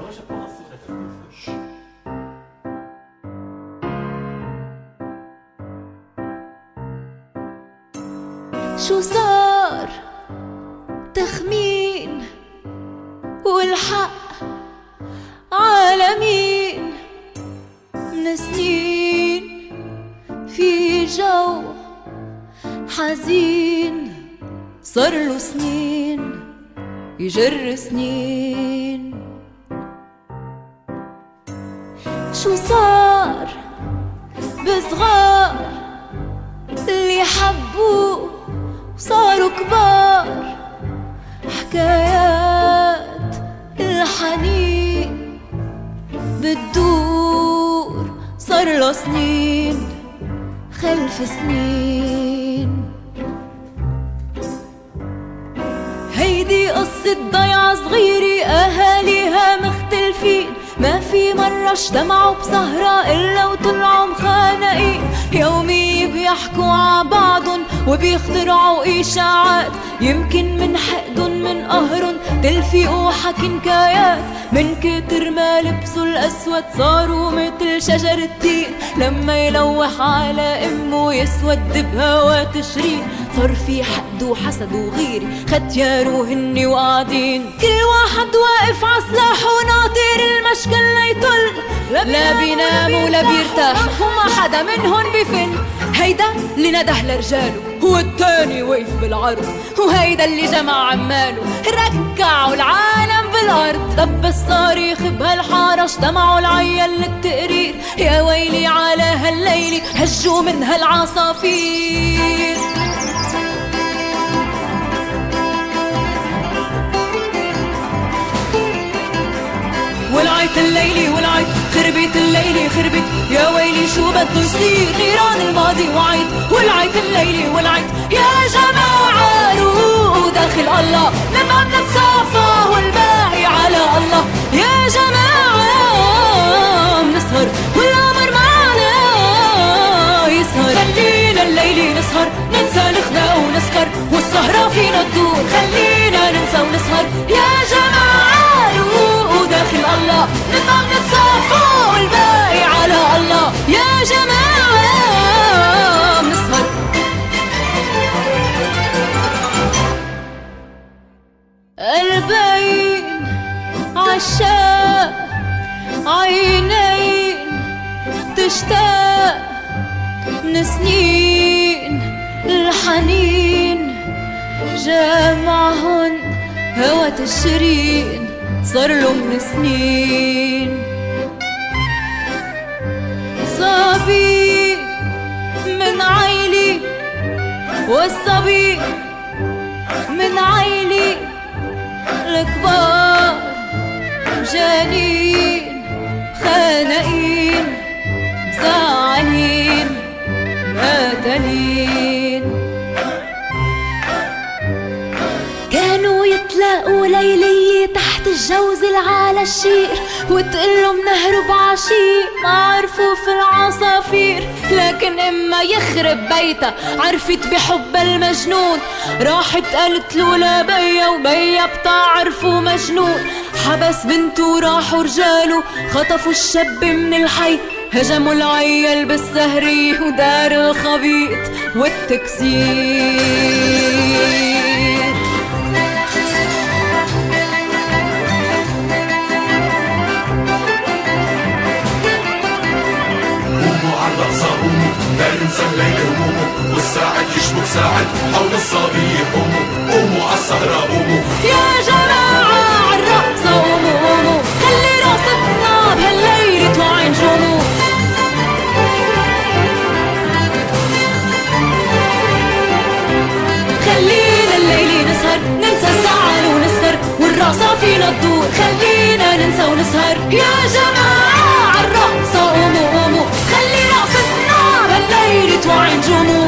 شو صار تخمين والحق عالمين من سنين في جو حزين صارله سنين يجر سنين. شو صار بصغار اللي حبوه صاروا كبار، حكايات الحنين بتدور صارله سنين خلف سنين. هيدي قصة ضيعة صغيرة أهاليها مختلفين، ما في مرة اجتمعوا بسهرة إلا وطلعوا مخانقين، يومي بيحكوا عبعضن وبيخترعوا إشاعات، يمكن من حقدن من قهرن تلفقوا حكي نكايات، من كتر ما لبسوا الأسود صاروا مثل شجر التين، لما يلوح على أمه يسود بهوا تشرين، صار في حقد وحسد وغيرة ختياروا هني وقاعدين، كل واحد واقف عسلاحه وناطر المشكل ليطل، لا بينام ولا بيرتاح وما حدا منهن بفن. هيدا اللي نده لرجاله والتاني وقف بالعرض، وهيدا اللي جمع عماله ركعوا العالم بالارض. طب بس صاريخ بهالحارة اجتمعوا العيال للتقرير، يا ويلي على هالليلة هجوا من هالعصافير. والعيت الليلي والعيت خربت الليلي خربت، يا ويلي شو بده يصير نيران الماضي وعيت. والعيت الليلي والعيت يا جماعة روقوا داخل الله، لما بنتصافى والباقي على الله. يا جماعة بنسهر والقمر معنا يسهر، خلينا الليلي نسهر ننسى نخدع ونسكر، والسهرة فينا تدور خلينا ننسى ونسهر. يا جماعة روقوا داخل الله، نبقى بنتصافى والباقي على الله. يا جماعة بنسهر. قلبين عشاق عينين تشتاق من سنين، الحنين جامعهن هوا تشرين صارله من سنين. صبي من عيلي والصبي من عيلي الكبار، جانين خانقين زعلين قاتلين. كانوا يتلاقوا ليلية تحت الجوز العالى الشير، وتقلهم نهرب عشيق ما عرفوا في العصافير، لكن اما يخرب بيتها عرفت بحب المجنون، راحت قالت له لبيا وبيا بتعرفوا مجنون. حبس بنته وراحوا رجاله خطفوا الشاب من الحي، هجموا العيال بالسهرية ودار الخبيط والتكسير. لا ننسى الليل همومه والساعد يشبك ساعد حول الصبي يقوموا، قوموا عالسهرة قوموا. يا جماعة عالرقصة قوموا قوموا، خلي رقصتنا بهالليل توعي نجومه. خلينا الليل نسهر ننسى الزعل ونسهر، والرقصة فينا تدور خلينا ننسى ونسهر. يا جماعة عالرقصة قوموا قوموا، خلي رقصتنا بهالليل توعي نجومه.